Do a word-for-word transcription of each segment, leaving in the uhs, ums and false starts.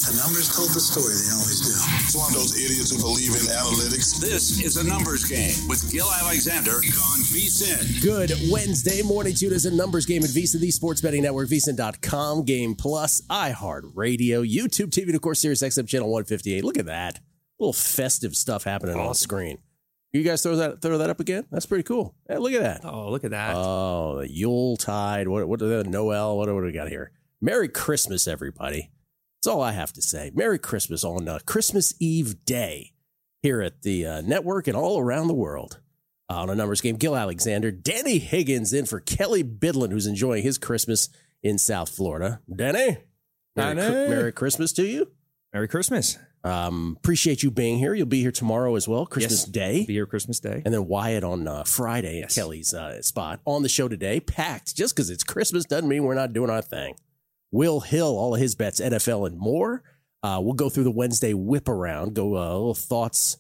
The numbers told the story. They always do. It's one of those idiots who believe in analytics. This is A Numbers Game with Gil Alexander on VSiN. Good Wednesday morning to you. It is A Numbers Game at VSiN, the Sports Betting Network, V S I N dot com, Game Plus, iHeartRadio, YouTube T V, and of course, Sirius X M Channel one fifty-eight. Look at that. A little festive stuff happening on the screen. You guys throw that throw that up again? That's pretty cool. Hey, look at that. Oh, look at that. Oh, the Yuletide. What, what, the Noel. What, what do we got here? Merry Christmas, everybody. That's all I have to say. Merry Christmas on uh, Christmas Eve day here at the uh, network and all around the world. Uh, on A Numbers Game, Gil Alexander, Danny Higgins in for Kelly Bidlin, who's enjoying his Christmas in South Florida. Danny, Merry, Danny. Cr- Merry Christmas to you. Merry Christmas. Um, appreciate you being here. You'll be here tomorrow as well, Christmas Yes, Day. Be here Christmas Day. And then Wyatt on uh, Friday Yes. at Kelly's uh, spot. On the show today, packed. Just because it's Christmas doesn't mean we're not doing our thing. Will Hill, all of his bets, N F L and more. Uh, we'll go through the Wednesday whip around, go uh, little thoughts,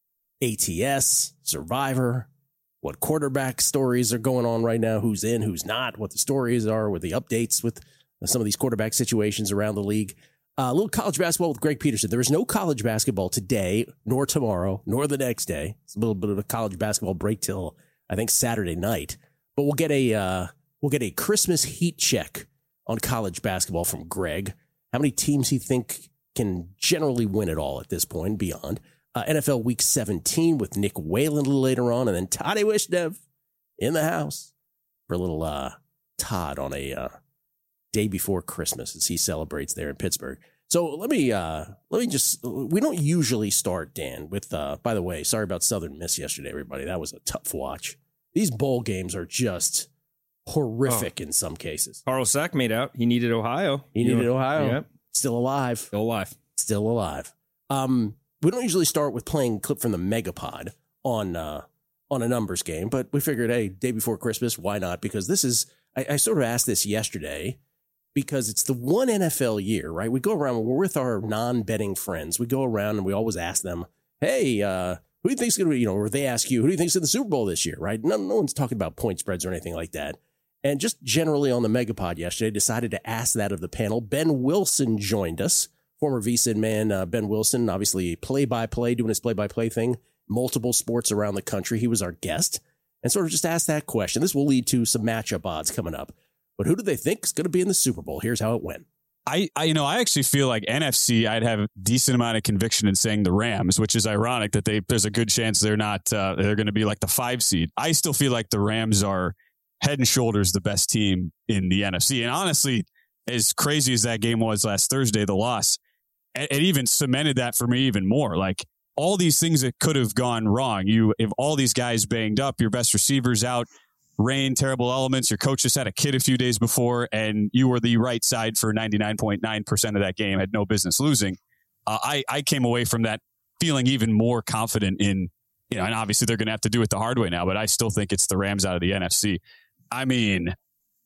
A T S, Survivor, what quarterback stories are going on right now, who's in, who's not, what the stories are, with the updates with some of these quarterback situations around the league. Uh, a little college basketball with Greg Peterson. There is no college basketball today, nor tomorrow, nor the next day. It's a little bit of a college basketball break till, I think, Saturday night. But we'll get a uh, we'll get a Christmas heat check on college basketball from Greg. How many teams he think can generally win it all at this point and beyond. Uh, N F L Week seventeen with Nick Whalen a little later on. And then Toddy Wishnev in the house for a little uh, Todd on a uh, day before Christmas as he celebrates there in Pittsburgh. So let me uh, let me just, we don't usually start, Dan, with, uh, by the way, sorry about Southern Miss yesterday, everybody. That was a tough watch. These bowl games are just horrific oh. in some cases. Carl Sack made out. He needed Ohio. He needed know, Ohio. Yep. Still alive. Still alive. Still alive. Um, we don't usually start with playing clip from the Megapod on uh, on a numbers game, but we figured, hey, day before Christmas, why not? Because this is, I, I sort of asked this yesterday, because it's the one N F L year, right? We go around, we're with our non-betting friends. We go around and we always ask them, hey, uh, who do you think's going to be, you know, or they ask you, who do you think's in the Super Bowl this year, right? No, no one's talking about point spreads or anything like that. And just generally on the Megapod yesterday, decided to ask that of the panel. Ben Wilson joined us, former VSiN man, uh, Ben Wilson, obviously play-by-play, doing his play-by-play thing, multiple sports around the country. He was our guest and sort of just asked that question. This will lead to some matchup odds coming up. But who do they think is going to be in the Super Bowl? Here's how it went. I, I, you know, I actually feel like N F C, I'd have a decent amount of conviction in saying the Rams, which is ironic that they, there's a good chance they're not, uh, they're going to be like the five seed. I still feel like the Rams are head and shoulders the best team in the N F C. And honestly, as crazy as that game was last Thursday, the loss, it, it even cemented that for me even more. Like all these things that could have gone wrong. You, if all these guys banged up, your best receivers out, rain, terrible elements, your coach just had a kid a few days before, and you were the right side for ninety-nine point nine percent of that game, had no business losing. Uh, I, I came away from that feeling even more confident in, you know, and obviously they're going to have to do it the hard way now, but I still think it's the Rams out of the N F C. I mean,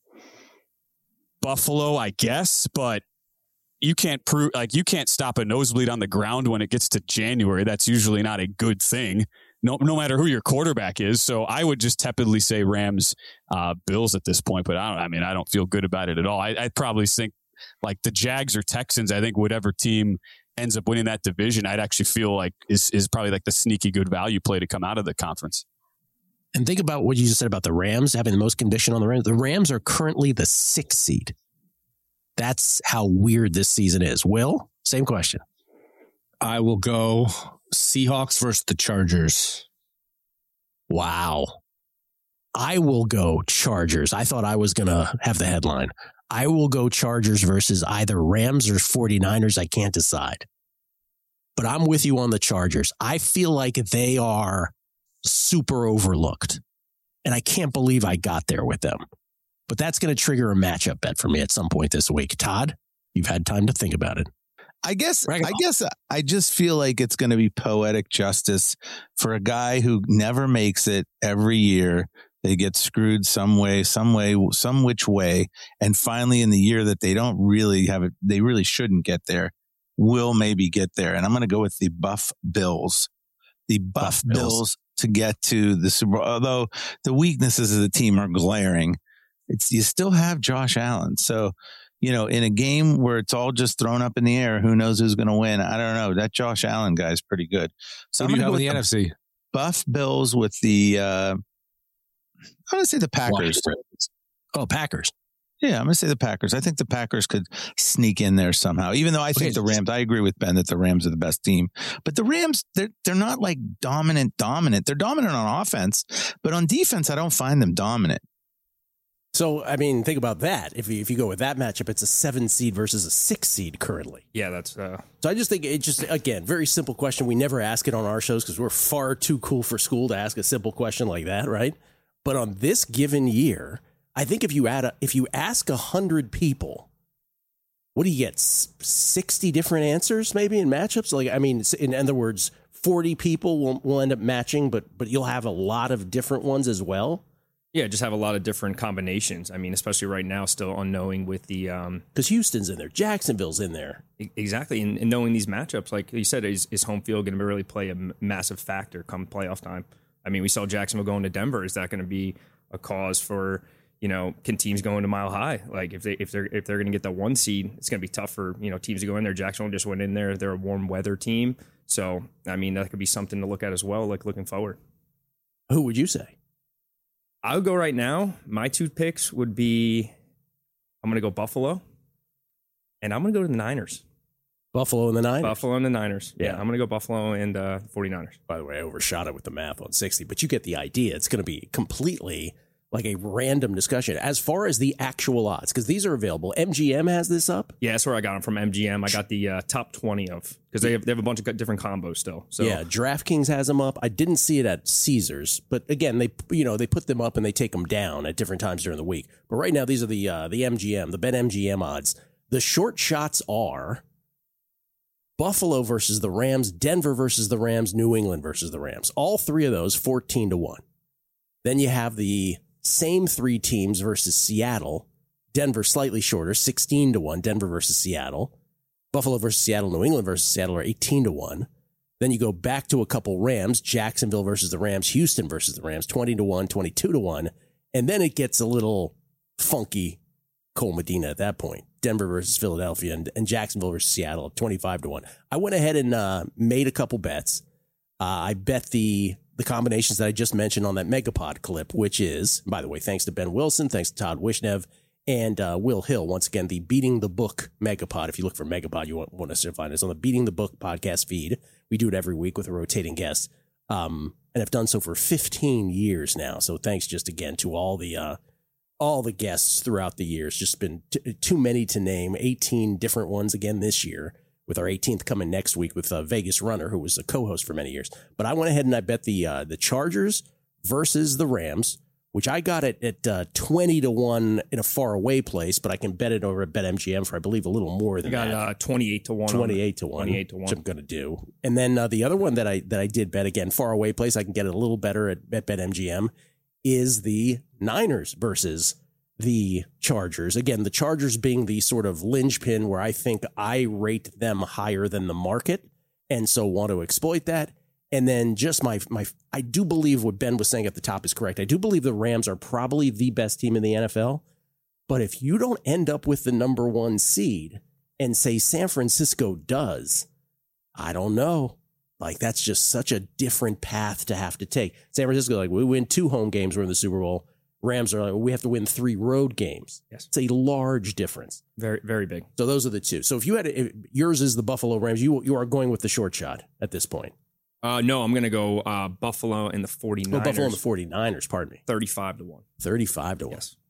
Buffalo, I guess, but you can't prove, like, you can't stop a nosebleed on the ground when it gets to January. That's usually not a good thing. No, no matter who your quarterback is. So I would just tepidly say Rams, uh, Bills at this point. But I don't, I mean, I don't feel good about it at all. I, I probably think like the Jags or Texans, I think whatever team ends up winning that division, I'd actually feel like is, is probably like the sneaky good value play to come out of the conference. And think about what you just said about the Rams having the most conviction on the Rams. The Rams are currently the sixth seed. That's how weird this season is. Will, same question. I will go Seahawks versus the Chargers. Wow. I will go Chargers. I thought I was going to have the headline. I will go Chargers versus either Rams or 49ers. I can't decide. But I'm with you on the Chargers. I feel like they are super overlooked. And I can't believe I got there with them. But that's going to trigger a matchup bet for me at some point this week. Todd, you've had time to think about it. I guess I guess I just feel like it's going to be poetic justice for a guy who never makes it every year. They get screwed some way, some way, some which way. And finally, in the year that they don't really have it, they really shouldn't get there, will maybe get there. And I'm going to go with the Buff Bills. The Buff, Buff Bills. Bills to get to the Super Bowl. Although the weaknesses of the team are glaring, it's you still have Josh Allen. So you know, in a game where it's all just thrown up in the air, who knows who's going to win? I don't know. That Josh Allen guy is pretty good. So Who I'm do you going to have go in with the the N F C? Buff Bills with the, uh, I'm going to say the Packers. Oh, Packers. Yeah, I'm going to say the Packers. I think the Packers could sneak in there somehow, even though I think Okay. the Rams, I agree with Ben that the Rams are the best team. But the Rams, they're, they're not like dominant, dominant. They're dominant on offense, but on defense, I don't find them dominant. So, I mean, think about that. If you, if you go with that matchup, it's a seven seed versus a six seed currently. Yeah, that's uh, So I just think it just, again, very simple question. We never ask it on our shows because we're far too cool for school to ask a simple question like that, right? But on this given year, I think if you add a, if you ask a hundred people, what do you get? S- sixty different answers maybe in matchups? Like, I mean, in other words, forty people will, will end up matching, but but you'll have a lot of different ones as well. yeah, just have a lot of different combinations. I mean, especially right now, still unknowing with the um, Because Houston's in there, Jacksonville's in there. e- exactly, and, and knowing these matchups, like you said, is, is home field going to really play a m- massive factor come playoff time? I mean, we saw Jacksonville going to Denver. Is that going to be a cause for, you know, can teams go into Mile High? Like if they if they're if they're going to get the one seed, it's going to be tough for, you know, teams to go in there. Jacksonville just went in there; they're a warm weather team, so I mean that could be something to look at as well. Like looking forward, Who would you say? I would go right now. My two picks would be, I'm going to go Buffalo, and I'm going to go to the Niners. Buffalo and the Niners. Buffalo and the Niners. Yeah, Yeah. I'm going to go Buffalo and uh, 49ers. By the way, I overshot it with the math on sixty, but you get the idea. It's going to be completely like a random discussion as far as the actual odds, because these are available. M G M has this up. Yeah, that's where I got them from M G M. I got the uh, top twenty of, because they have, they have a bunch of different combos still. So Yeah, DraftKings has them up. I didn't see it at Caesars, but again, they you know they put them up and they take them down at different times during the week. But right now, these are the uh, the M G M, the BetMGM odds. The short shots are Buffalo versus the Rams, Denver versus the Rams, New England versus the Rams. All three of those fourteen to one. Then you have the same three teams versus Seattle. Denver slightly shorter, sixteen to one, Denver versus Seattle. Buffalo versus Seattle, New England versus Seattle are eighteen to one. Then you go back to a couple Rams, Jacksonville versus the Rams, Houston versus the Rams, twenty to one, twenty-two to one. And then it gets a little funky, Cole Medina at that point. Denver versus Philadelphia and, and Jacksonville versus Seattle, twenty-five to one. I went ahead and uh, made a couple bets. Uh, I bet the the combinations that I just mentioned on that Megapod clip, which is, by the way, thanks to Ben Wilson, thanks to Todd Wishnev, and uh, Will Hill. Once again, the Beating the Book Megapod. If you look for Megapod, you want, want us to find us on the Beating the Book podcast feed. We do it every week with a rotating guest, um, and I've done so for fifteen years now. So thanks just again to all the uh, all the guests throughout the years. Just been t- too many to name. eighteen different ones again this year, with our eighteenth coming next week with uh, Vegas Runner, who was a co-host for many years. But I went ahead and I bet the uh, the Chargers versus the Rams, which I got it at uh, twenty to one in a far away place, but I can bet it over at BetMGM for, I believe, a little more I than got that. uh, twenty-eight to one. twenty-eight to one. twenty-eight to one. Which I'm going to do. And then uh, the other one that I that I did bet, again, far away place, I can get it a little better at, at BetMGM, is the Niners versus the Chargers. Again, the Chargers being the sort of linchpin where I think I rate them higher than the market, and so want to exploit that. And then just my my I do believe what Ben was saying at the top is correct. I do believe the Rams are probably the best team in the N F L. But if you don't end up with the number one seed and say San Francisco does, I don't know. Like, that's just such a different path to have to take. San Francisco, like, we win two home games, we're in the Super Bowl. Rams are like, we have to win three road games. Yes. It's a large difference. Very, very big. So those are the two. So if you had, if yours is the Buffalo Rams, you you are going with the short shot at this point. Uh, no, I'm going to go uh, Buffalo and the 49ers. Oh, Buffalo and the 49ers, pardon me. thirty-five to one. thirty-five to one. Yes.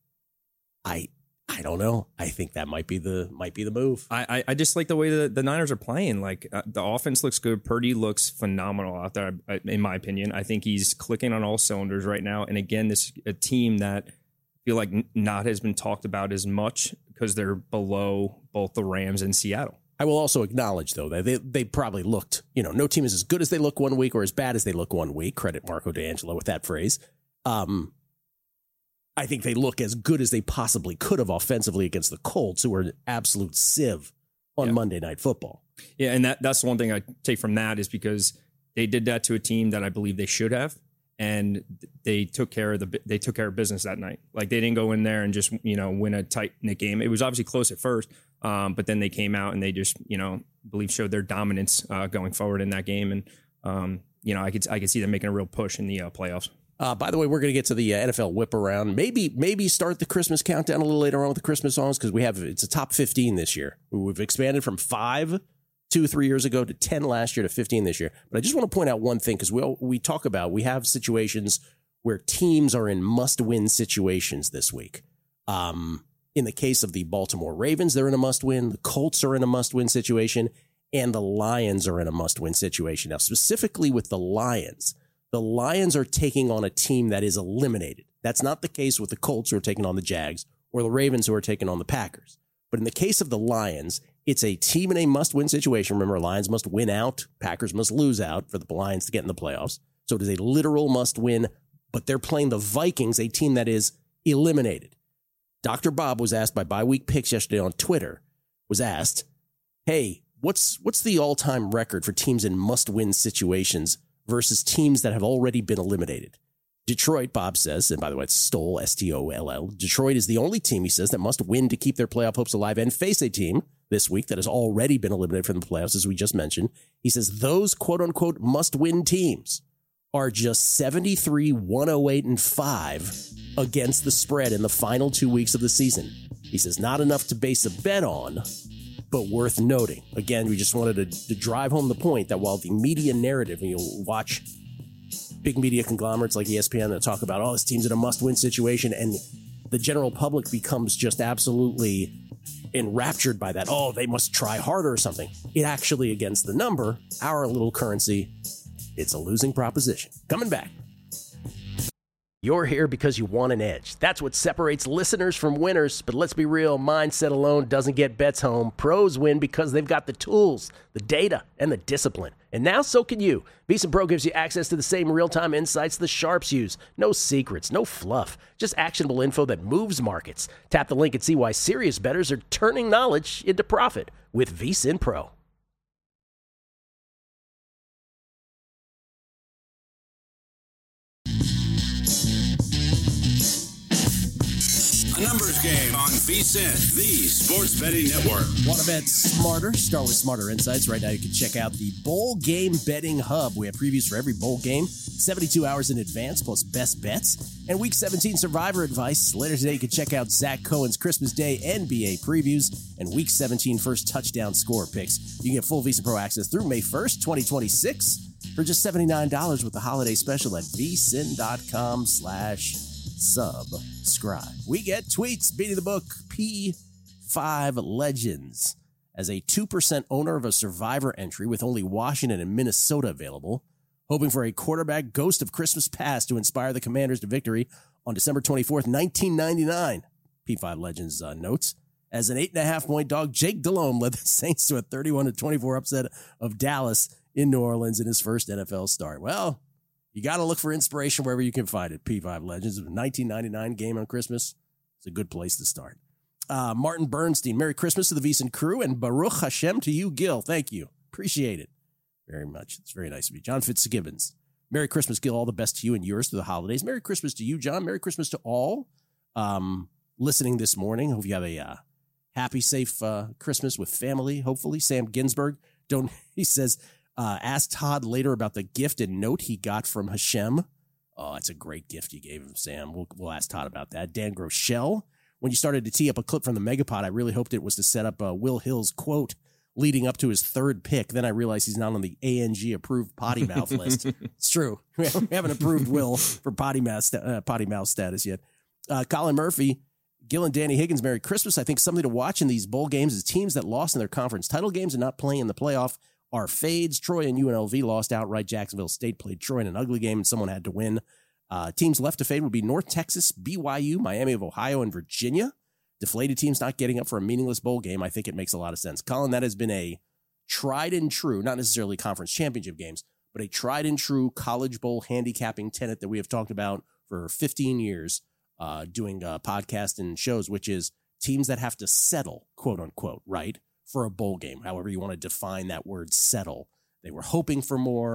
I I don't know. I think that might be the might be the move. I, I, I just like the way the, the Niners are playing. Like uh, the offense looks good. Purdy looks phenomenal out there, uh, in my opinion. I think he's clicking on all cylinders right now. And again, this a team that I feel like not has been talked about as much because they're below both the Rams and Seattle. I will also acknowledge, though, that they, they probably looked, you know, no team is as good as they look one week or as bad as they look one week. Credit Marco D'Angelo with that phrase. Um, I think they look as good as they possibly could have offensively against the Colts, who were an absolute sieve on Yeah. Monday Night Football. Yeah, and that that's the one thing I take from that is because they did that to a team that I believe they should have. and they took care of the they took care of business that night. Like they didn't go in there and just you know win a tight knit game. It was obviously close at first, um, but then they came out and they just you know I believe showed their dominance uh, going forward in that game, and um, you know I could I could see them making a real push in the uh, playoffs. Uh, by the way, we're going to get to the uh, N F L whip around. Maybe maybe start the Christmas countdown a little later on with the Christmas songs because we have it's a top fifteen this year. We've expanded from five two, three years ago to ten last year to fifteen this year. But I just want to point out one thing because we we talk about we have situations where teams are in must-win situations this week. Um, in the case of the Baltimore Ravens, they're in a must-win. The Colts are in a must-win situation, and the Lions are in a must-win situation. Now, specifically with the Lions, the Lions are taking on a team that is eliminated. That's not the case with the Colts who are taking on the Jags or the Ravens who are taking on the Packers. But in the case of the Lions, it's a team in a must-win situation. Remember, Lions must win out. Packers must lose out for the Lions to get in the playoffs. So it is a literal must-win, but they're playing the Vikings, a team that is eliminated. Doctor Bob was asked by Bye Week Picks yesterday on Twitter, was asked, hey, what's what's the all-time record for teams in must-win situations versus teams that have already been eliminated? Detroit, Bob says, and by the way, it's Stoll, S T O L L. Detroit is the only team, he says, that must win to keep their playoff hopes alive and face a team this week that has already been eliminated from the playoffs, as we just mentioned. He says those quote-unquote must-win teams are just seventy-three, one oh eight, and five against the spread in the final two weeks of the season. He says not enough to base a bet on, but worth noting. Again, we just wanted to, to drive home the point that while the media narrative, and you'll watch big media conglomerates like E S P N that talk about, oh, this team's in a must-win situation, and the general public becomes just absolutely enraptured by that. Oh, they must try harder or something. It actually, against the number, our little currency, it's a losing proposition. Coming back. You're here because you want an edge. That's what separates listeners from winners. But let's be real, mindset alone doesn't get bets home. Pros win because they've got the tools, the data, and the discipline. And now so can you. VSiN Pro gives you access to the same real-time insights the sharps use. No secrets, no fluff, just actionable info that moves markets. Tap the link and see why serious bettors are turning knowledge into profit with VSiN Pro. A numbers game on VSiN, the sports betting network. Want to bet smarter? Start with Smarter Insights. Right now you can check out the Bowl Game Betting Hub. We have previews for every bowl game, seventy-two hours in advance, plus best bets, and Week seventeen survivor advice. Later today you can check out Zach Cohen's Christmas Day N B A previews and Week seventeen first touchdown score picks. You can get full VSiN Pro access through May first, twenty twenty-six for just seventy-nine dollars with the holiday special at vsin.com slash subscribe. We get tweets beating the book P five Legends. As a two percent owner of a survivor entry with only Washington and Minnesota available, hoping for a quarterback ghost of Christmas past to inspire the Commanders to victory on December twenty-fourth, nineteen ninety-nine. P five Legends uh, notes, as an eight and a half point dog, Jake Delhomme led the Saints to a thirty-one to twenty-four upset of Dallas in New Orleans in his first N F L start. Well, you got to look for inspiration wherever you can find it. P five Legends, a nineteen ninety-nine game on Christmas. It's a good place to start. Uh, Martin Bernstein, Merry Christmas to the VSiN crew, and Baruch Hashem to you, Gil. Thank you. Appreciate it very much. It's very nice of you. John Fitzgibbons, Merry Christmas, Gil. All the best to you and yours through the holidays. Merry Christmas to you, John. Merry Christmas to all um, listening this morning. Hope you have a uh, happy, safe uh, Christmas with family, hopefully. Sam Ginsberg, don't he says, uh, ask Todd later about the gift and note he got from Hashem. Oh, that's a great gift you gave him, Sam. We'll, we'll ask Todd about that. Dan Groeschel, when you started to tee up a clip from the Megapod, I really hoped it was to set up uh, Will Hill's quote leading up to his third pick. Then I realized he's not on the A N G approved potty mouth list. It's true. We haven't approved Will for potty mouth, uh, potty mouth status yet. Uh, Colin Murphy, Gil and Danny Higgins, Merry Christmas. I think something to watch in these bowl games is teams that lost in their conference title games and not playing in the playoff are fades. Troy and U N L V lost outright. Jacksonville State played Troy in an ugly game and someone had to win. Uh, teams left to fade would be North Texas, B Y U, Miami of Ohio, and Virginia. Deflated teams not getting up for a meaningless bowl game. I think it makes a lot of sense. Colin, that has been a tried and true, not necessarily conference championship games, but a tried and true college bowl handicapping tenet that we have talked about for fifteen years uh, doing uh, podcasts and shows, which is teams that have to settle, quote unquote, right, for a bowl game, however you want to define that word settle. They were hoping for more.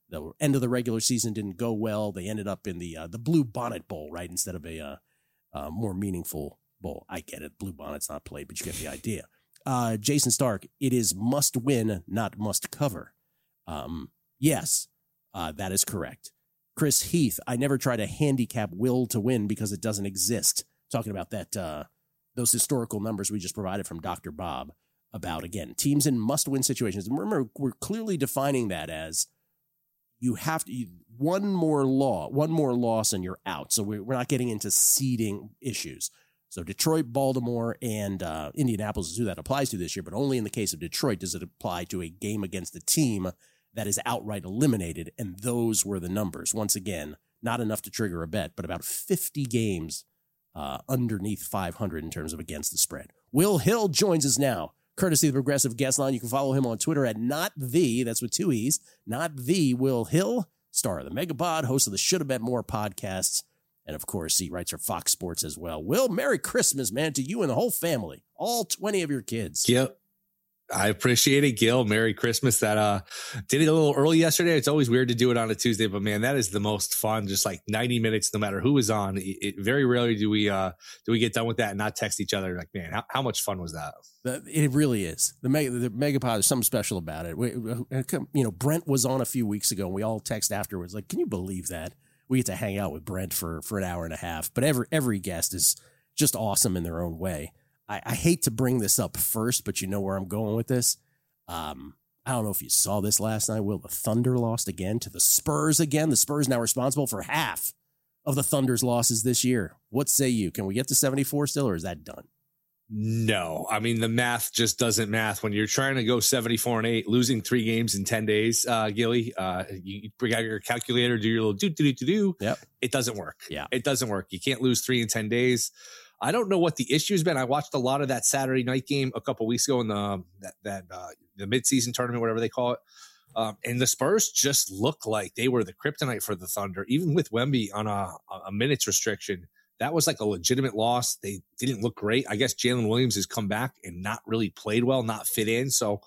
the end of the regular season didn't go well. They ended up in the uh, the Blue Bonnet Bowl, right, instead of a uh, uh, more meaningful bowl. I get it. Blue Bonnet's not played, but you get the idea. Uh, Jason Stark, it is must win, not must cover. Um, yes, uh, that is correct. Chris Heath, I never try to handicap will to win because it doesn't exist. Talking about that, uh, those historical numbers we just provided from Doctor Bob about, again, teams in must-win situations. And remember, we're clearly defining that as you have to, you, one more law, one more loss and you're out. So we're, we're not getting into seeding issues. So Detroit, Baltimore, and uh, Indianapolis is who that applies to this year, but only in the case of Detroit does it apply to a game against a team that is outright eliminated, and those were the numbers. Once again, not enough to trigger a bet, but about fifty games uh, underneath five hundred in terms of against the spread. Will Hill joins us now, courtesy of the Progressive Guest Line. You can follow him on Twitter at not the, that's with two E's, not the Will Hill, star of the Megapod, host of the Should Have Bet More podcasts, and of course, he writes for Fox Sports as well. Will, Merry Christmas, man, to you and the whole family, all twenty of your kids. Yep. I appreciate it, Gil. Merry Christmas. That uh did it a little early yesterday. It's always weird to do it on a Tuesday, but man, that is the most fun. Just like ninety minutes, no matter who is on. It, it, very rarely do we uh do we get done with that and not text each other. Like, man, how, how much fun was that? It really is. The Mega the Megapod, there's something special about it. We, you know, Brent was on a few weeks ago, and we all text afterwards. Like, can you believe that we get to hang out with Brent for for an hour and a half? But every every guest is just awesome in their own way. I, I hate to bring this up first, but you know where I'm going with this. Um, I don't know if you saw this last night, Will. The Thunder lost again to the Spurs again. The Spurs now responsible for half of the Thunder's losses this year. What say you? Can we get to seventy-four still, or is that done? No. I mean, the math just doesn't math. When you're trying to go seventy-four and eight, losing three games in ten days, uh, Gilly, uh, you bring out your calculator, do your little do-do-do-do-do. Yep. It doesn't work. Yeah. It doesn't work. You can't lose three in ten days. I don't know what the issue has been. I watched a lot of that Saturday night game a couple weeks ago in the that that uh, the midseason tournament, whatever they call it. Um, and the Spurs just looked like they were the kryptonite for the Thunder, even with Wemby on a, a minutes restriction. That was like a legitimate loss. They didn't look great. I guess Jalen Williams has come back and not really played well, not fit in. So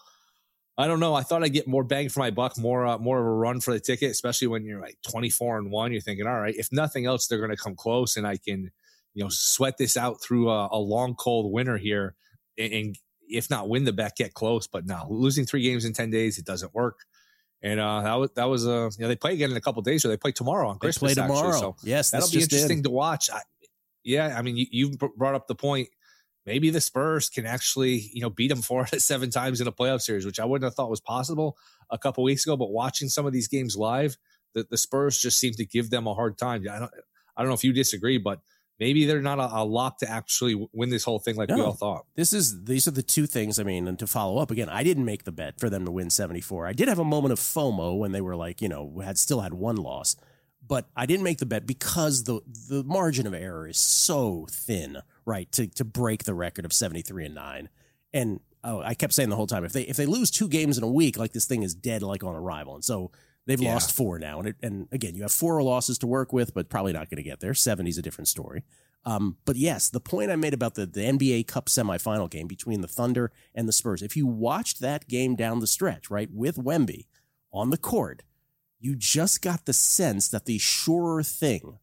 I don't know. I thought I'd get more bang for my buck, more uh, more of a run for the ticket, especially when you're like twenty-four and one. You're thinking, all right, if nothing else, they're going to come close, and I can, you know, sweat this out through a, a long, cold winter here, and, and if not win the bet, get close. But no, losing three games in ten days, it doesn't work. And uh, that was that was uh, you know, they play again in a couple of days, or they play tomorrow on Christmas. They play tomorrow. Actually, so yes, that'll be interesting in. to watch. I, yeah, I mean, you, you've brought up the point. Maybe the Spurs can actually, you know, beat them four out of seven times in a playoff series, which I wouldn't have thought was possible a couple of weeks ago. But watching some of these games live, the, the Spurs just seem to give them a hard time. I don't, I don't know if you disagree, but maybe they're not a, a lock to actually win this whole thing like no, we all thought. This is these are the two things. I mean, and to follow up again, I didn't make the bet for them to win seventy-four. I did have a moment of FOMO when they were like, you know, had still had one loss, but I didn't make the bet because the the margin of error is so thin, right? To to break the record of seventy-three and nine, and oh, I kept saying the whole time, if they if they lose two games in a week, like this thing is dead, like on arrival, and so. They've yeah. lost four now. And, it, and again, you have four losses to work with, but probably not going to get there. seventy is a different story. Um, but yes, the point I made about the, the N B A Cup semifinal game between the Thunder and the Spurs, if you watched that game down the stretch, right, with Wemby on the court, you just got the sense that the surer thing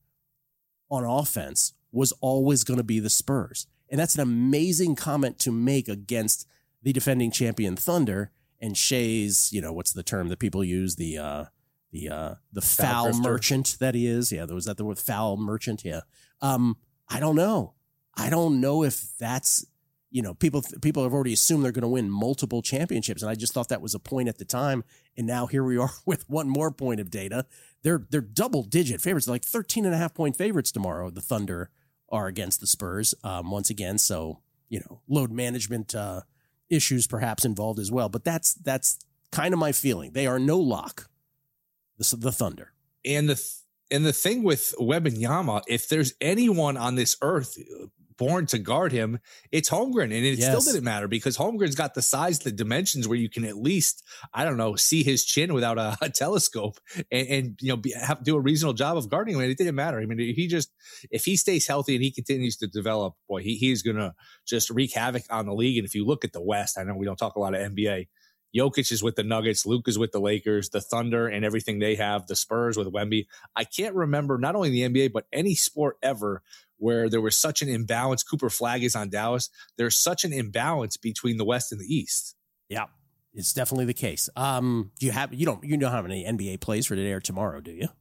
on offense was always going to be the Spurs. And that's an amazing comment to make against the defending champion Thunder. And Shea's, you know, what's the term that people use? The uh, the uh, the foul, foul merchant that he is. Yeah, was that the word foul merchant? Yeah. Um, I don't know. I don't know if that's, you know, people people have already assumed they're going to win multiple championships, and I just thought that was a point at the time. And now here we are with one more point of data. They're they're double digit favorites, like thirteen and a half point favorites tomorrow. The Thunder are against the Spurs um, once again. So, you know, load management. Uh, issues perhaps involved as well, but that's that's kind of my feeling. They are no lock, the, the Thunder. And the th- and the thing with Wembanyama, if there's anyone on this earth born to guard him, it's Holmgren, and it yes. still didn't matter because Holmgren's got the size, the dimensions where you can at least, I don't know, see his chin without a, a telescope, and, and you know be, have do a reasonable job of guarding him. And it didn't matter. I mean, he just if he stays healthy and he continues to develop, boy, he he's gonna just wreak havoc on the league. And if you look at the West, I know we don't talk a lot of N B A. Jokic is with the Nuggets, Luke is with the Lakers, the Thunder and everything they have, the Spurs with Wemby. I can't remember not only the N B A, but any sport ever where there was such an imbalance. Cooper Flag is on Dallas. There's such an imbalance between the West and the East. Yeah, it's definitely the case. Um, do you have, you don't, you don't have any N B A plays for today or tomorrow, do you?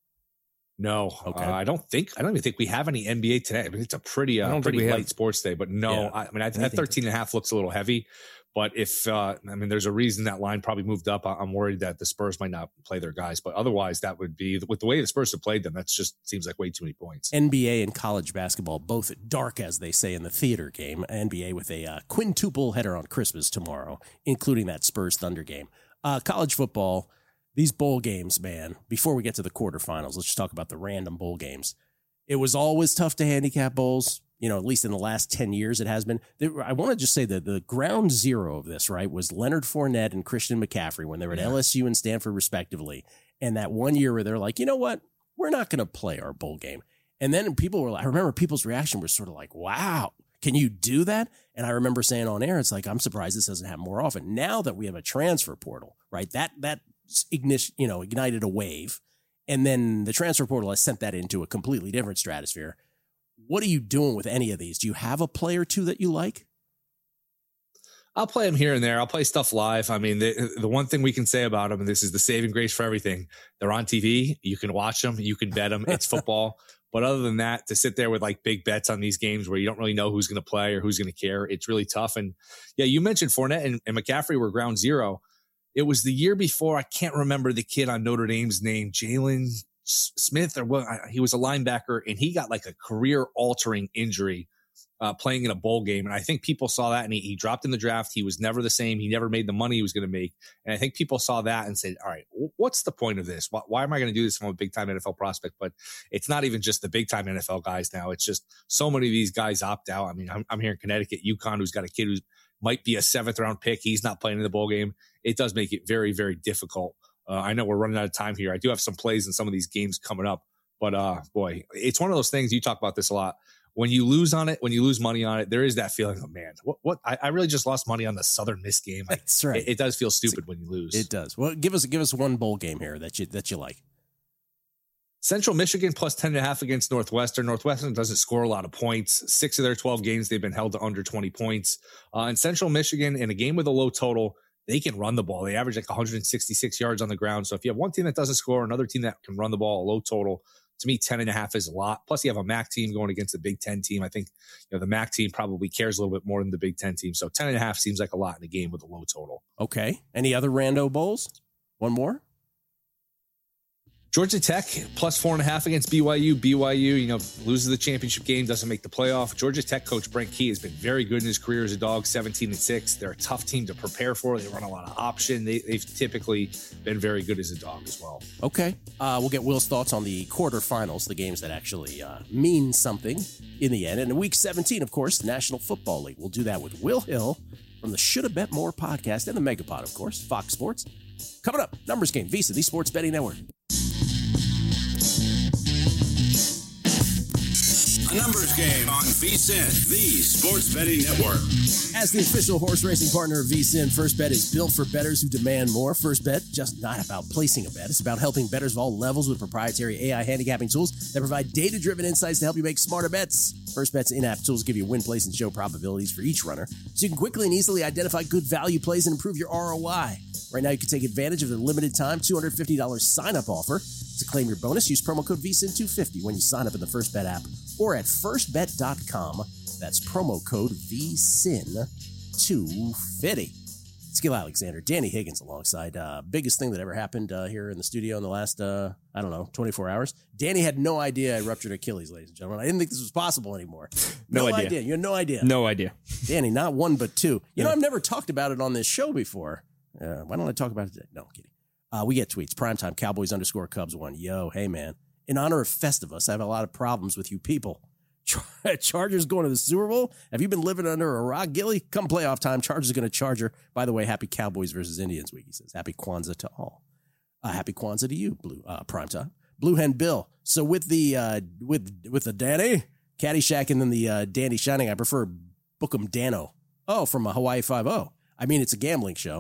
No, okay. Uh, I don't think, I don't even think we have any N B A today. I mean, it's a pretty, uh, pretty light have, sports day, but no, yeah, I, I mean, I, that thirteen and a half looks a little heavy. But if, uh, I mean, there's a reason that line probably moved up. I'm worried that the Spurs might not play their guys. But otherwise, that would be, with the way the Spurs have played them, that's just seems like way too many points. N B A and college basketball, both dark, as they say in the theater game. N B A with a uh, quintuple header on Christmas tomorrow, including that Spurs Thunder game. Uh, college football, these bowl games, man, before we get to the quarterfinals, let's just talk about the random bowl games. It was always tough to handicap bowls. You know, at least in the last ten years, it has been. I want to just say that the ground zero of this, right, was Leonard Fournette and Christian McCaffrey when they were at yeah. L S U and Stanford, respectively. And that one year where they're like, you know what, we're not going to play our bowl game. And then people were, I remember people's reaction was sort of like, wow, can you do that? And I remember saying on air, it's like, I'm surprised this doesn't happen more often. Now that we have a transfer portal, right, that that ignition, you know, ignited a wave. And then the transfer portal has sent that into a completely different stratosphere. What are you doing with any of these? Do you have a play or two that you like? I'll play them here and there. I'll play stuff live. I mean, the, the one thing we can say about them, and this is the saving grace for everything, they're on T V. You can watch them. You can bet them. It's football. But other than that, to sit there with like big bets on these games where you don't really know who's going to play or who's going to care, it's really tough. And yeah, you mentioned Fournette and, and McCaffrey were ground zero. It was the year before. I can't remember the kid on Notre Dame's name, Jalen Smith or what, he was a linebacker and he got like a career altering injury uh, playing in a bowl game. And I think people saw that and he, he dropped in the draft. He was never the same. He never made the money he was going to make. And I think people saw that and said, all right, what's the point of this? Why, why am I going to do this from a big time N F L prospect? But it's not even just the big time N F L guys now. It's just so many of these guys opt out. I mean, I'm, I'm here in Connecticut, UConn, who's got a kid who might be a seventh round pick. He's not playing in the bowl game. It does make it very, very difficult. Uh, I know we're running out of time here. I do have some plays in some of these games coming up, but uh, boy, it's one of those things. You talk about this a lot. When you lose on it, when you lose money on it, there is that feeling of, man, what, what, I, I really just lost money on the Southern Miss game. I, That's right. It, it does feel stupid when you lose. It does. Well, give us, give us one bowl game here that you, that you like. Central Michigan plus ten and a half against Northwestern. Northwestern doesn't score a lot of points. Six of their twelve games, they've been held to under twenty points. Uh, and Central Michigan in a game with a low total, they can run the ball. They average like one hundred sixty-six yards on the ground. So if you have one team that doesn't score, another team that can run the ball, a low total, to me, ten and a half is a lot. Plus you have a M A C team going against the Big Ten team. I think, you know, the M A C team probably cares a little bit more than the Big Ten team. So ten and a half seems like a lot in a game with a low total. Okay. Any other rando bowls? One more? Georgia Tech plus four and a half against B Y U. B Y U, you know, loses the championship game, doesn't make the playoff. Georgia Tech coach Brent Key has been very good in his career as a dog, seventeen and six. They're a tough team to prepare for. They run a lot of option. They, they've typically been very good as a dog as well. Okay. Uh, we'll get Will's thoughts on the quarterfinals, the games that actually uh, mean something in the end. And in week seventeen, of course, the National Football League. We'll do that with Will Hill from the Shoulda Bet More podcast and the Megapod, of course, Fox Sports. Coming up, Numbers Game, Visa, the Sports Betting Network. A Numbers Game on V S I N, the Sports Betting Network. As the official horse racing partner of V S I N, First Bet is built for bettors who demand more. First Bet, just not about placing a bet. It's about helping bettors of all levels with proprietary A I handicapping tools that provide data-driven insights to help you make smarter bets. First Bet's in-app tools give you win, place, and show probabilities for each runner, so you can quickly and easily identify good value plays and improve your R O I. Right now, you can take advantage of the limited time two hundred fifty dollars sign-up offer. To claim your bonus, use promo code V S I N two fifty when you sign up in the First Bet app or at first bet dot com. That's promo code V S I N two fifty. Skill Alexander, Danny Higgins alongside. Uh, biggest thing that ever happened uh, here in the studio in the last, uh, I don't know, twenty-four hours. Danny had no idea I ruptured Achilles, ladies and gentlemen. I didn't think this was possible anymore. No, no idea. idea. You had no idea. No idea. Danny, not one but two. You yeah. know, I've never talked about it on this show before. Uh, why don't I talk about it today? No, I'm kidding. Uh, we get tweets. Primetime Cowboys underscore Cubs one. Yo, hey, man. In honor of Festivus, I have a lot of problems with you people. Chargers going to the Super Bowl? Have you been living under a rock, Gilly? Come playoff time, Chargers are going to Charger. By the way, happy Cowboys versus Indians week, he says. Happy Kwanzaa to all. Uh, happy Kwanzaa to you, Blue uh, Primetime. Blue Hen Bill. So with the uh, with with the Danny, Caddyshack, and then the uh, Danny Shining, I prefer Bookum Dano. Oh, from a Hawaii Five-O. I mean, it's a gambling show.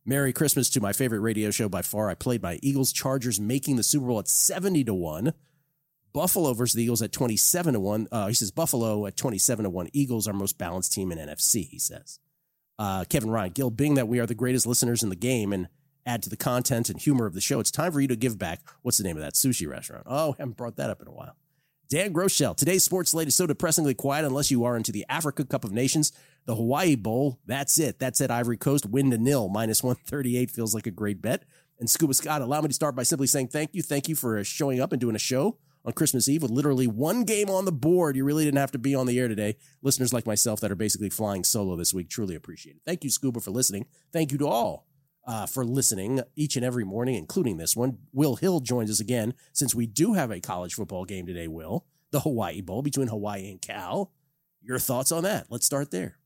Merry Christmas to my favorite radio show by far. I played my Eagles Chargers making the Super Bowl at seventy to one. Buffalo versus the Eagles at twenty-seven to one. Uh, he says Buffalo at twenty-seven to one. Eagles are most balanced team in N F C, he says. Uh, Kevin Ryan, Gil, being that we are the greatest listeners in the game and add to the content and humor of the show, it's time for you to give back. What's the name of that sushi restaurant? Oh, haven't brought that up in a while. Dan Groeschel, today's sports slate is so depressingly quiet unless you are into the Africa Cup of Nations. The Hawaii Bowl, that's it. That's at Ivory Coast. Win to nil, minus one thirty-eight feels like a great bet. And Scuba Scott, allow me to start by simply saying thank you. Thank you for showing up and doing a show on Christmas Eve with literally one game on the board. You really didn't have to be on the air today. Listeners like myself that are basically flying solo this week, truly appreciate it. Thank you, Scuba, for listening. Thank you to all uh, for listening each and every morning, including this one. Will Hill joins us again, since we do have a college football game today, Will. The Hawaii Bowl between Hawaii and Cal. Your thoughts on that? Let's start there.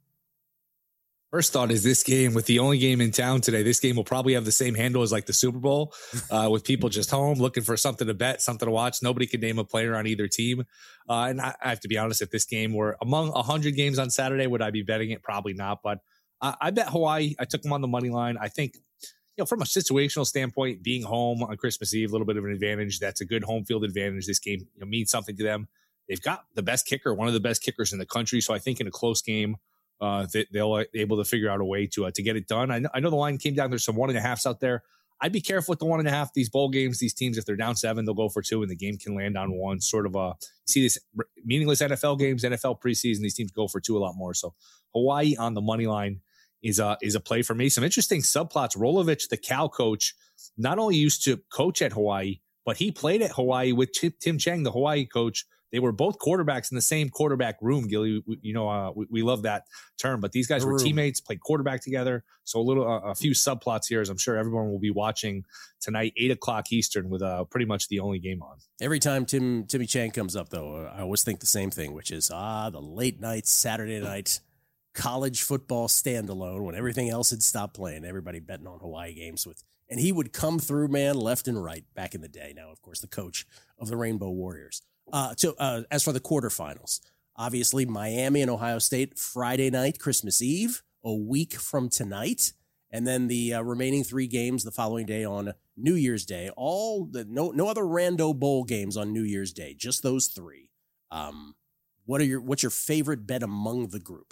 First thought is this game, with the only game in town today, this game will probably have the same handle as like the Super Bowl, uh, with people just home looking for something to bet, something to watch. Nobody can name a player on either team. Uh, and I, I have to be honest, if this game were among one hundred games on Saturday, would I be betting it? Probably not. But I, I bet Hawaii. I took them on the money line. I think, you know, from a situational standpoint, being home on Christmas Eve, a little bit of an advantage. That's a good home field advantage. This game, you know, means something to them. They've got the best kicker, one of the best kickers in the country. So I think in a close game, uh, they, they'll be able to figure out a way to uh, to get it done. I know, I know the line came down. There's some one and a halfs out there. I'd be careful with the one and a half. These bowl games, these teams, if they're down seven, they'll go for two, and the game can land on one. Sort of a see this meaningless N F L games, N F L preseason. These teams go for two a lot more. So Hawaii on the money line is a is a play for me. Some interesting subplots. Rolovich, the Cal coach, not only used to coach at Hawaii, but he played at Hawaii with Tim Chang, the Hawaii coach. They were both quarterbacks in the same quarterback room, Gilly. We, you know, uh, we, we love that term, but these guys were teammates, played quarterback together. So a little, uh, a few subplots here, as I'm sure everyone will be watching tonight, eight o'clock Eastern, with uh, pretty much the only game on. Every time Tim Timmy Chang comes up, though, I always think the same thing, which is, ah, the late night, Saturday night college football standalone when everything else had stopped playing, everybody betting on Hawaii games with, and he would come through, man, left and right back in the day. Now, of course, the coach of the Rainbow Warriors. Uh, so uh, as for the quarterfinals, obviously Miami and Ohio State Friday night, Christmas Eve, a week from tonight, and then the uh, remaining three games the following day on New Year's Day. All the no no other rando bowl games on New Year's Day, just those three. Um, what are your what's your favorite bet among the group?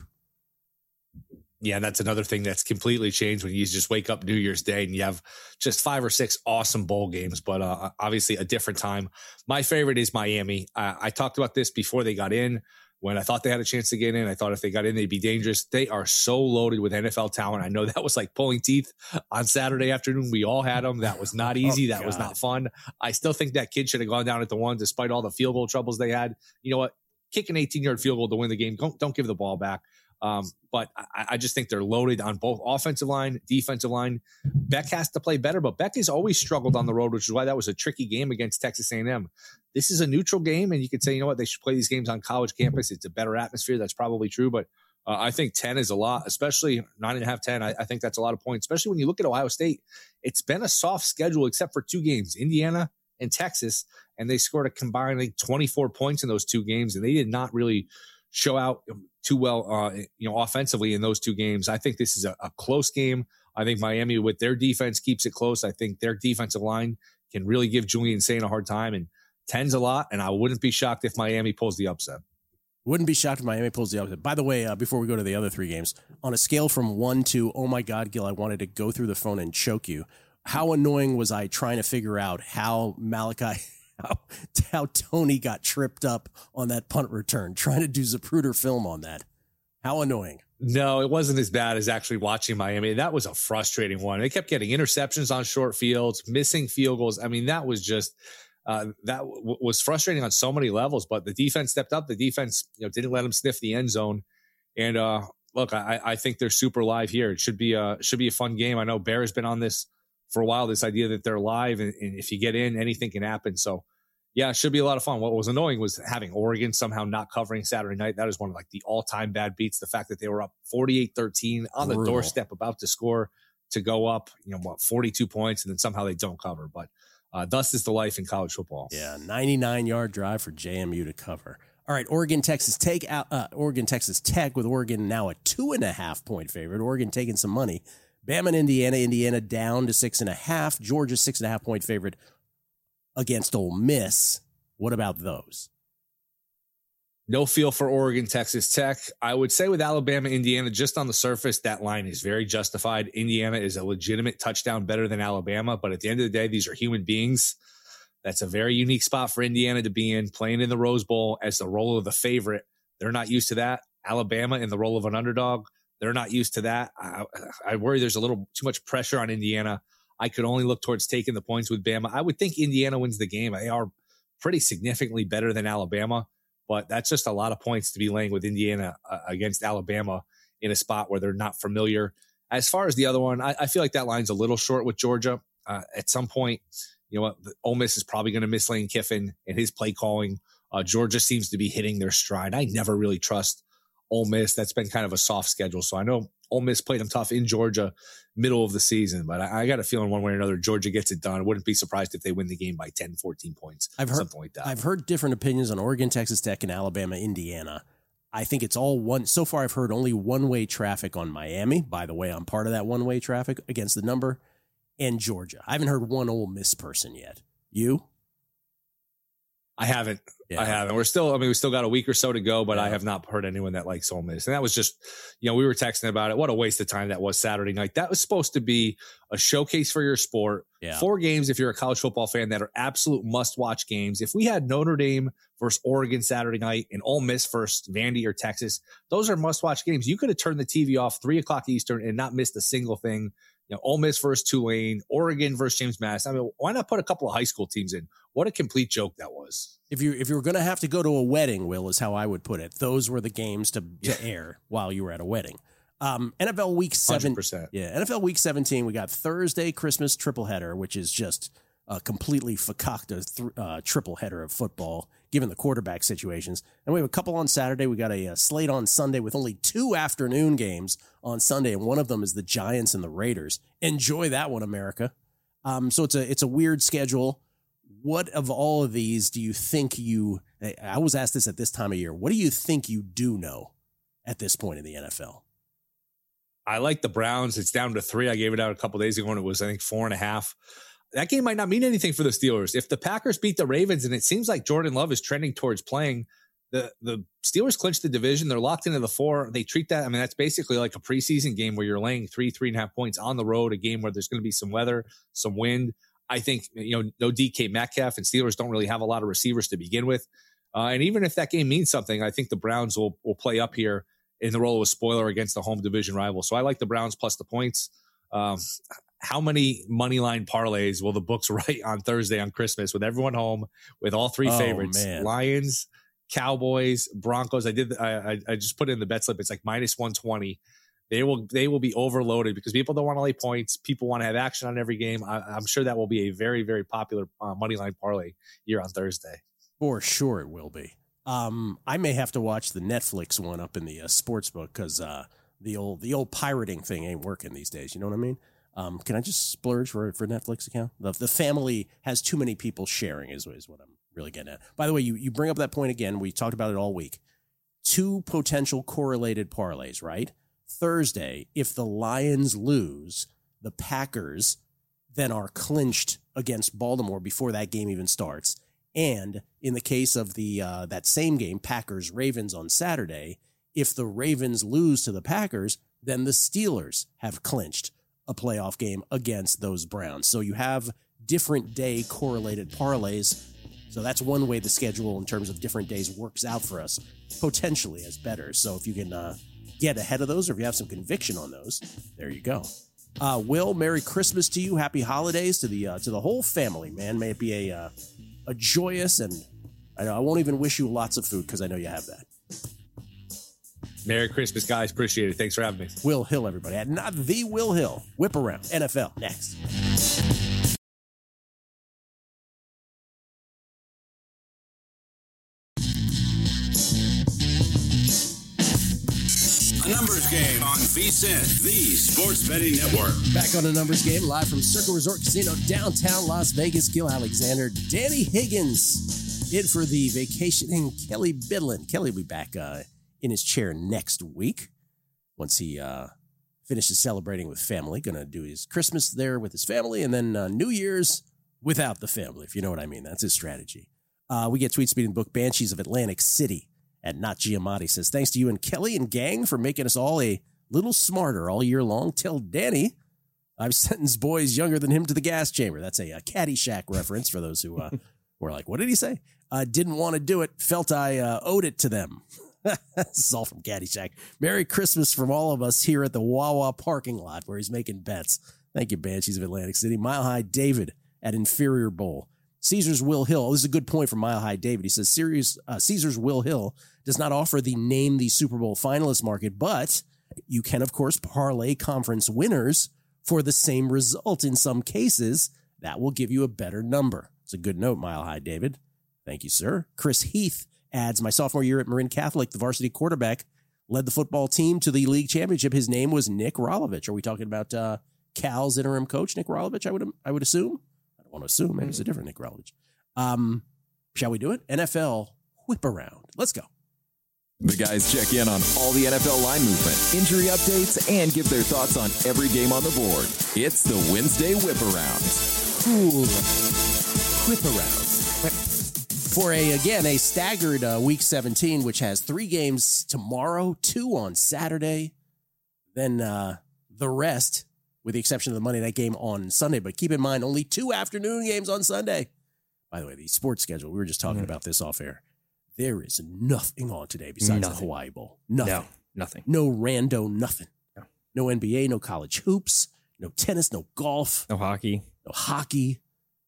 Yeah, and that's another thing that's completely changed when you just wake up New Year's Day and you have just five or six awesome bowl games, but uh, obviously a different time. My favorite is Miami. I, I talked about this before they got in. When I thought they had a chance to get in, I thought if they got in, they'd be dangerous. They are so loaded with N F L talent. I know that was like pulling teeth on Saturday afternoon. We all had them. That was not easy. oh, that was not fun. I still think that kid should have gone down at the one, despite all the field goal troubles they had. You know what? Kick an eighteen-yard field goal to win the game. Don't, don't give the ball back. Um, but I, I just think they're loaded on both offensive line, defensive line. Beck has to play better, but Beck has always struggled on the road, which is why that was a tricky game against Texas A and M. This is a neutral game, and you could say, you know what, they should play these games on college campus. It's a better atmosphere. That's probably true, but uh, I think ten is a lot, especially nine and a half, ten. I, I think that's a lot of points, especially when you look at Ohio State. It's been a soft schedule except for two games, Indiana and Texas, and they scored a combined like twenty-four points in those two games, and they did not really show out too well, uh, you know, offensively in those two games. I think this is a, a close game. I think Miami, with their defense, keeps it close. I think their defensive line can really give Julian Sain a hard time, and ten's a lot. And I wouldn't be shocked if Miami pulls the upset. Wouldn't be shocked if Miami pulls the upset. By the way, uh, before we go to the other three games, on a scale from one to, oh my God, Gil, I wanted to go through the phone and choke you. How annoying was I trying to figure out how Malachi, how, how Tony got tripped up on that punt return, trying to do Zapruder film on that. How annoying. No, it wasn't as bad as actually watching Miami. That was a frustrating one. They kept getting interceptions on short fields, missing field goals. I mean, that was just, uh, that w- was frustrating on so many levels, but the defense stepped up. The defense, you know, didn't let them sniff the end zone. And uh, look, I, I think they're super live here. It should be a, should be a fun game. I know Bear has been on this for a while, this idea that they're live, and, and if you get in, anything can happen. So yeah, it should be a lot of fun. What was annoying was having Oregon somehow not covering Saturday night. That is one of like the all-time bad beats. The fact that they were up forty-eight thirteen on the Brutal. doorstep, about to score, to go up, you know, what, forty-two points, and then somehow they don't cover. But uh, thus is the life in college football. Yeah, ninety-nine yard drive for J M U to cover. All right, Oregon, Texas take out uh, Oregon, Texas Tech with Oregon now a two and a half point favorite. Oregon taking some money. Bama and Indiana. Indiana down to six and a half. Georgia six and a half point favorite against Ole Miss. What about those? No feel for Oregon, Texas Tech. I would say with Alabama, Indiana, just on the surface, that line is very justified. Indiana is a legitimate touchdown better than Alabama, but at the end of the day, these are human beings. That's a very unique spot for Indiana to be in, playing in the Rose Bowl as the role of the favorite. They're not used to that. Alabama in the role of an underdog, they're not used to that. I, I worry there's a little too much pressure on Indiana. I could only look towards taking the points with Bama. I would think Indiana wins the game. They are pretty significantly better than Alabama. But that's just a lot of points to be laying with Indiana uh, against Alabama in a spot where they're not familiar. As far as the other one, I, I feel like that line's a little short with Georgia. Uh, at some point, you know what, Ole Miss is probably going to miss Lane Kiffin and his play calling. Uh, Georgia seems to be hitting their stride. I never really trust Ole Miss. That's been kind of a soft schedule. So I know Ole Miss played them tough in Georgia middle of the season, but I, I got a feeling one way or another, Georgia gets it done. I wouldn't be surprised if they win the game by ten, fourteen points, I've heard, something like that. I've heard different opinions on Oregon, Texas Tech, and Alabama, Indiana. I think it's all one. So far, I've heard only one-way traffic on Miami. By the way, I'm part of that one-way traffic against the number, and Georgia. I haven't heard one Ole Miss person yet. You? I haven't. Yeah. I haven't. We're still, I mean, we still got a week or so to go, but yeah. I have not heard anyone that likes Ole Miss. And that was just, you know, we were texting about it. What a waste of time that was Saturday night. That was supposed to be a showcase for your sport. Yeah. Four games, if you're a college football fan, that are absolute must-watch games. If we had Notre Dame versus Oregon Saturday night and Ole Miss versus Vandy or Texas, those are must-watch games. You could have turned the T V off three o'clock Eastern and not missed a single thing. You know, Ole Miss versus Tulane, Oregon versus James Madison. I mean, why not put a couple of high school teams in? What a complete joke that was. If you if you were going to have to go to a wedding, Will, is how I would put it. Those were the games to, to Yeah. air while you were at a wedding. Um, N F L Week seven, one hundred percent. Yeah, N F L Week seventeen. We got Thursday Christmas triple header, which is just a completely fakakta th- uh, triple header of football, given the quarterback situations. And we have a couple on Saturday. We got a, a slate on Sunday with only two afternoon games on Sunday, and one of them is the Giants and the Raiders. Enjoy that one, America. Um, so it's a it's a weird schedule. What of all of these do you think you? I was asked this at this time of year. What do you think you do know at this point in the N F L? I like the Browns. It's down to three. I gave it out a couple days ago, and it was, I think, four and a half. That game might not mean anything for the Steelers. If the Packers beat the Ravens, and it seems like Jordan Love is trending towards playing, the, the Steelers clinch the division. They're locked into the four. They treat that, I mean, that's basically like a preseason game where you're laying three, three and a half points on the road, a game where there's going to be some weather, some wind. I think, you know, no D K Metcalf, and Steelers don't really have a lot of receivers to begin with. Uh, and even if that game means something, I think the Browns will will play up here in the role of a spoiler against the home division rival. So I like the Browns plus the points. Um, how many money line parlays will the books write on Thursday on Christmas with everyone home, with all three Oh, favorites, man. Lions, Cowboys, Broncos? I did. I, I, I just put it in the bet slip. It's like minus one twenty. They will they will be overloaded because people don't want to lay points. People want to have action on every game. I, I'm sure that will be a very, very popular uh, money line parlay here on Thursday. For sure it will be. Um, I may have to watch the Netflix one up in the uh, sports book because uh, the old the old pirating thing ain't working these days. You know what I mean? Um, can I just splurge for for Netflix account? The, the family has too many people sharing is, is what I'm really getting at. By the way, you, you bring up that point again. We talked about it all week. Two potential correlated parlays, right? Thursday, if the Lions lose, the Packers then are clinched against Baltimore before that game even starts. And in the case of the uh, that same game, Packers-Ravens on Saturday, if the Ravens lose to the Packers, then the Steelers have clinched a playoff game against those Browns. So you have different day correlated parlays. So that's one way the schedule in terms of different days works out for us, potentially as better. So if you can uh, get ahead of those, or if you have some conviction on those, there you go. Uh, Will, Merry Christmas to you. Happy holidays to the uh, to the whole family, man. May it be a uh, a joyous, and I, I won't even wish you lots of food because I know you have that. Merry Christmas, guys. Appreciate it. Thanks for having me. Will Hill, everybody. At not the Will Hill. Whip around. N F L next. A numbers game on V S I N, the Sports Betting Network. Back on a numbers game, live from Circle Resort Casino, downtown Las Vegas. Gil Alexander, Danny Higgins, in for the vacationing Kelly Bidlin. Kelly will be back uh, in his chair next week once he uh, finishes celebrating with family. Going to do his Christmas there with his family, and then uh, New Year's without the family, if you know what I mean. That's his strategy. Uh, we get tweet speed in the book Banshees of Atlantic City at Not Giamatti says, thanks to you and Kelly and gang for making us all a little smarter all year long. Tell Danny I've sentenced boys younger than him to the gas chamber. That's a, a Caddyshack reference for those who uh, were like, what did he say? Uh, didn't want to do it. Felt I uh, owed it to them. This is all from Caddyshack. Merry Christmas from all of us here at the Wawa parking lot where he's making bets. Thank you, Banshees of Atlantic City. Mile High David at Inferior Bowl. Caesar's Will Hill. Oh, this is a good point from Mile High David. He says Serious, uh, Caesar's Will Hill does not offer the name the Super Bowl finalist market, but you can, of course, parlay conference winners for the same result in some cases. That will give you a better number. It's a good note, Mile High David. Thank you, sir. Chris Heath adds, my sophomore year at Marin Catholic, the varsity quarterback led the football team to the league championship. His name was Nick Rolovich. Are we talking about uh, Cal's interim coach, Nick Rolovich, I would I would assume? I don't want to assume. Maybe it's a different Nick Rolovich. Um, shall we do it? N F L whip around. Let's go. The guys check in on all the N F L line movement, injury updates, and give their thoughts on every game on the board. It's the Wednesday Whip Around. Cool. Whip around. For a, again, a staggered uh, week seventeen, which has three games tomorrow, two on Saturday, then uh, the rest, with the exception of the Monday night game on Sunday. But keep in mind, only two afternoon games on Sunday. By the way, the sports schedule, we were just talking mm-hmm. about this off air. There is nothing on today besides nothing. the Hawaii Bowl. Nothing. No, nothing. No rando, nothing. No. no N B A, no college hoops, no tennis, no golf. No hockey. No hockey.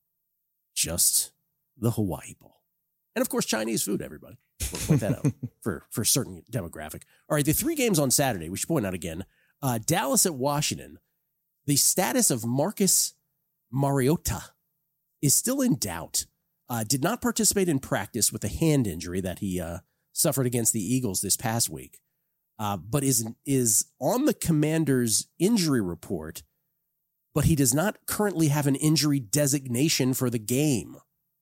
Just the Hawaii Bowl. And, of course, Chinese food, everybody. We'll point that out for, for a certain demographic. All right, the three games on Saturday, we should point out again. Uh, Dallas at Washington. The status of Marcus Mariota is still in doubt. Uh, did not participate in practice with a hand injury that he uh, suffered against the Eagles this past week, uh, but is is on the Commanders' injury report, but he does not currently have an injury designation for the game.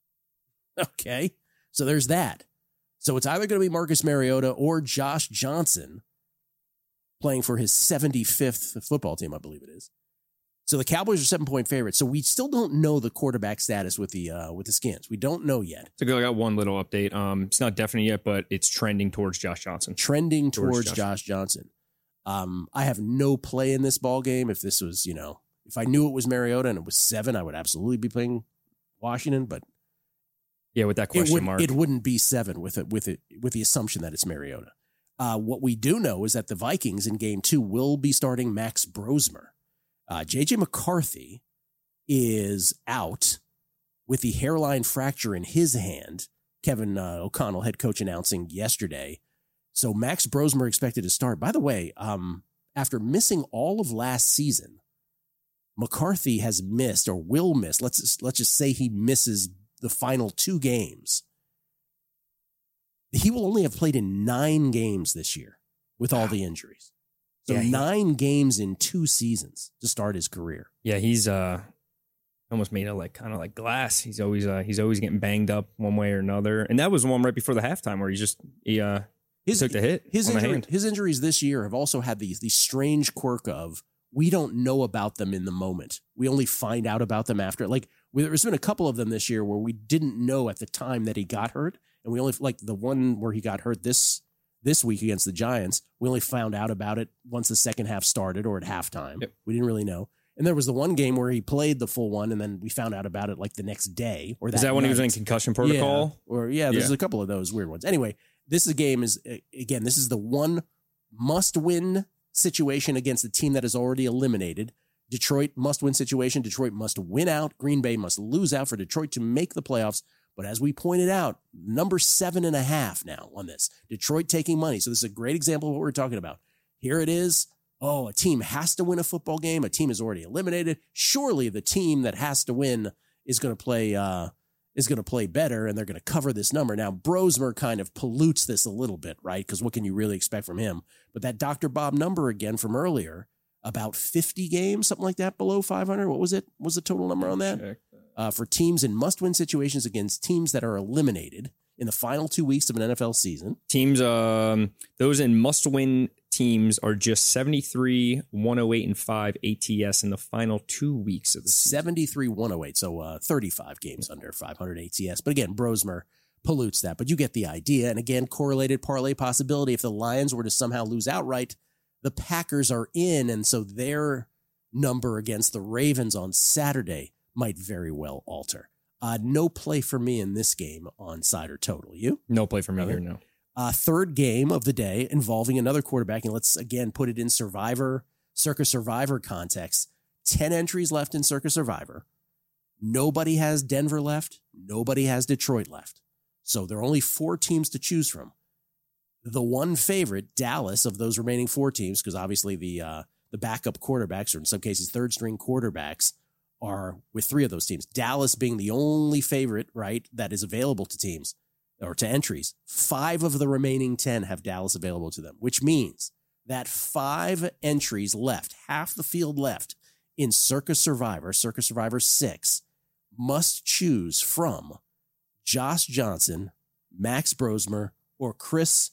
Okay, so there's that. So it's either going to be Marcus Mariota or Josh Johnson playing for his seventy-fifth football team, I believe it is. So the Cowboys are seven-point favorites. So we still don't know the quarterback status with the uh, with the Skins. We don't know yet. So I got one little update. Um, it's not definite yet, but it's trending towards Josh Johnson. Trending towards, towards Josh. Josh Johnson. Um, I have no play in this ball game. If this was, you know, if I knew it was Mariota and it was seven, I would absolutely be playing Washington. But yeah, with that question it would, mark, it wouldn't be seven with it with it with the assumption that it's Mariota. Uh, what we do know is that the Vikings in Game Two will be starting Max Brosmer. Uh, J J McCarthy is out with the hairline fracture in his hand. Kevin uh, O'Connell, head coach, announcing yesterday. So Max Brosmer expected to start. By the way, um, after missing all of last season, McCarthy has missed or will miss. Let's just, let's just say he misses the final two games. He will only have played in nine games this year with all the injuries. So yeah, nine games in two seasons to start his career. Yeah, he's uh, almost made of like kind of like glass. He's always uh, he's always getting banged up one way or another. And that was the one right before the halftime where he just he uh his, took the hit. His on the injury, hand. his injuries this year have also had these these strange quirk of we don't know about them in the moment. We only find out about them after. Like there's been a couple of them this year where we didn't know at the time that he got hurt, and we only like the one where he got hurt this. This week against the Giants, we only found out about it once the second half started or at halftime. Yep. We didn't really know. And there was the one game where he played the full one, and then we found out about it like the next day. Or that Is that when night. he was in concussion protocol? Yeah. Or yeah, there's yeah. a couple of those weird ones. Anyway, this is game is again, this is the one must-win situation against the team that is already eliminated. Detroit must-win situation. Detroit must win out. Green Bay must lose out for Detroit to make the playoffs. But as we pointed out, number seven and a half now on this. Detroit taking money. So this is a great example of what we're talking about. Here it is. Oh, a team has to win a football game. A team is already eliminated. Surely the team that has to win is going to play uh, is going to play better, and they're going to cover this number. Now, Brosmer kind of pollutes this a little bit, right? Because what can you really expect from him? But that Doctor Bob number again from earlier, about fifty games, something like that, below five hundred. What was it? What was the total number on that? Check. Uh, for teams in must-win situations against teams that are eliminated in the final two weeks of an N F L season. Teams, um, those in must-win teams are just seventy-three, one oh eight, and five A T S in the final two weeks of the season. seventy-three, one oh eight, so uh, thirty-five games under five hundred A T S. But again, Brosmer pollutes that, but you get the idea. And again, correlated parlay possibility. If the Lions were to somehow lose outright, the Packers are in, and so their number against the Ravens on Saturday might very well alter. Uh, no play for me in this game on side or total. You? No play for me Okay. here, no. Uh, third game of the day involving another quarterback, and let's again put it in Survivor, Circa Survivor context. ten entries left in Circa Survivor. Nobody has Denver left. Nobody has Detroit left. So there are only four teams to choose from. The one favorite, Dallas, of those remaining four teams, because obviously the uh, the backup quarterbacks, or in some cases third string quarterbacks, are with three of those teams. Dallas being the only favorite, right, that is available to teams or to entries. Five of the remaining ten have Dallas available to them, which means that five entries left, half the field left in Circa Survivor, Circa Survivor six, must choose from Josh Johnson, Max Brosmer, or Chris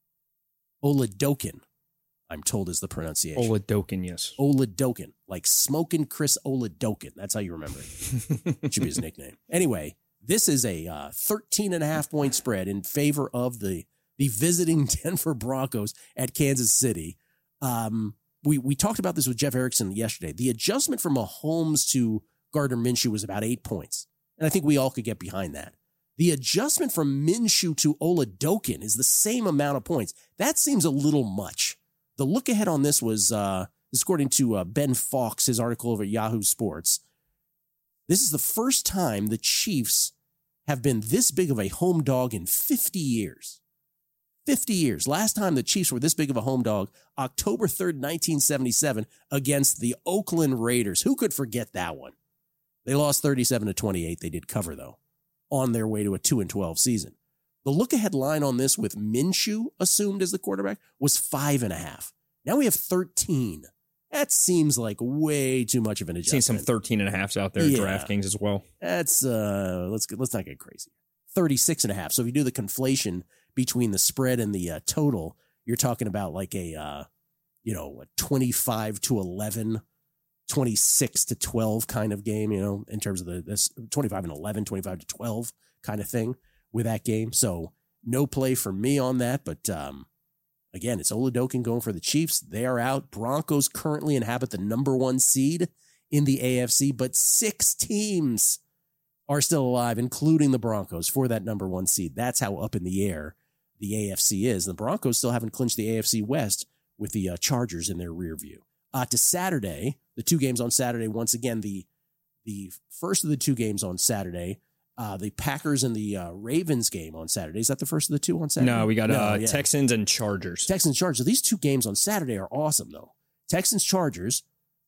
Oladokun, I'm told is the pronunciation. Oladokun, yes. Oladokun, like smoking Chris Oladokun. That's how you remember it. It should be his nickname. Anyway, this is a uh, thirteen and a half point spread in favor of the, the visiting Denver Broncos at Kansas City. Um, we, we talked about this with Jeff Erickson yesterday. The adjustment from Mahomes to Gardner Minshew was about eight points. And I think we all could get behind that. The adjustment from Minshew to Oladokun is the same amount of points. That seems a little much. The look ahead on this was, uh, according to uh, Ben Fawkes, his article over at Yahoo Sports. This is the first time the Chiefs have been this big of a home dog in fifty years. fifty years. Last time the Chiefs were this big of a home dog, October third, nineteen seventy-seven, against the Oakland Raiders. Who could forget that one? They lost thirty-seven to twenty-eight. They did cover, though, on their way to a two and twelve season. The look-ahead line on this with Minshew assumed as the quarterback was five and a half. Now we have thirteen. That seems like way too much of an adjustment. Seen some thirteen and a halves out there at Yeah. DraftKings as well. That's, uh, let's let's not get crazy. thirty-six and a half. So if you do the conflation between the spread and the uh, total, you're talking about like a, uh, you know, a twenty-five to eleven, twenty-six to twelve kind of game, you know, in terms of the this twenty-five and eleven, twenty-five to twelve kind of thing with that game. So no play for me on that, but um, again, it's Oladokun going for the Chiefs. They are out. Broncos currently inhabit the number one seed in the A F C, but six teams are still alive, including the Broncos, for that number one seed. That's how up in the air the A F C is. The Broncos still haven't clinched the A F C West with the uh, Chargers in their rear view. Uh, to Saturday, the two games on Saturday, once again, the the first of the two games on Saturday, uh, the Packers and the uh, Ravens game on Saturday. Is that the first of the two on Saturday? No, we got No, uh, yeah. Texans and Chargers. Texans, Chargers. So these two games on Saturday are awesome, though. Texans, Chargers.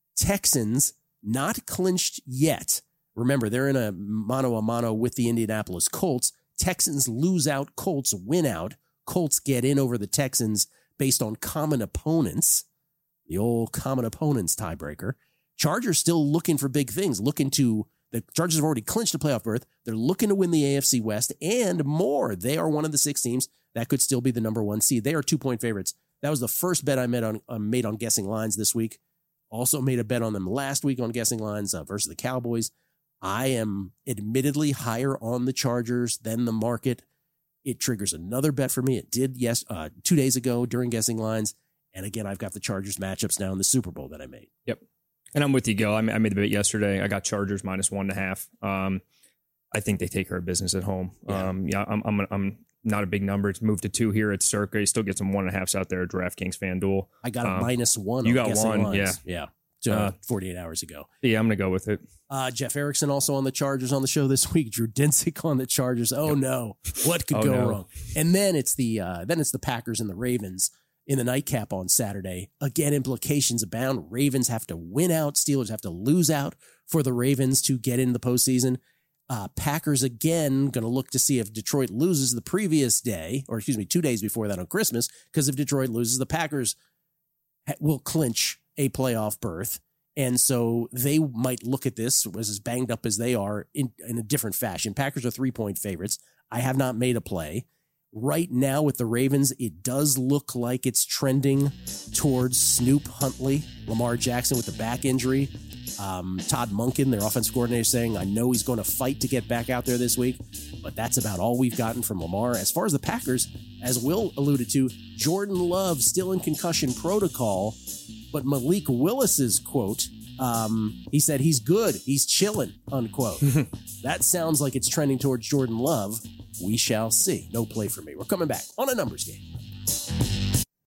Texans not clinched yet. Remember, they're in a mano a mano with the Indianapolis Colts. Texans lose out. Colts win out. Colts get in over the Texans based on common opponents. The old common opponents tiebreaker. Chargers still looking for big things. Looking to the Chargers have already clinched a playoff berth. They're looking to win the A F C West and more. They are one of the six teams that could still be the number one seed. They are two point favorites. That was the first bet I made on uh, made on guessing lines this week. Also made a bet on them last week on guessing lines uh, versus the Cowboys. I am admittedly higher on the Chargers than the market. It triggers another bet for me. It did yes uh, two days ago during guessing lines. And again, I've got the Chargers matchups now in the Super Bowl that I made. Yep. And I'm with you, Gil. I made the bet yesterday. I got Chargers minus one and a half. Um, I think they take care of business at home. Yeah. Um, yeah, I'm, I'm, I'm not a big number. It's moved to two here at Circa. You still get some one and a halfs out there at DraftKings FanDuel. I got a Um, minus one. you on got guessing one, lines. yeah. Yeah. So, Uh, forty-eight hours ago. Yeah, I'm going to go with it. Uh, Jeff Erickson also on the Chargers on the show this week. Drew Dinsick on the Chargers. Oh no, what could Oh, go no. wrong? And then it's the uh, then it's the Packers and the Ravens in the nightcap on Saturday. Again, implications abound. Ravens have to win out. Steelers have to lose out for the Ravens to get in the postseason. Uh, Packers again going to look to see if Detroit loses the previous day, or excuse me, two days before that on Christmas. Because if Detroit loses, the Packers ha- will clinch a playoff berth. And so they might look at this as, as banged up as they are in, in a different fashion. Packers are three-point favorites. I have not made a play. right now with the Ravens, it does look like it's trending towards Snoop Huntley, Lamar Jackson with the back injury. Um, Todd Monken, their offensive coordinator, saying, I know he's going to fight to get back out there this week, but that's about all we've gotten from Lamar. As far as the Packers, as Will alluded to, Jordan Love still in concussion protocol, but Malik Willis's quote, um, he said he's good, he's chilling, unquote. That sounds like it's trending towards Jordan Love. We shall see. No play for me. We're coming back on a numbers game.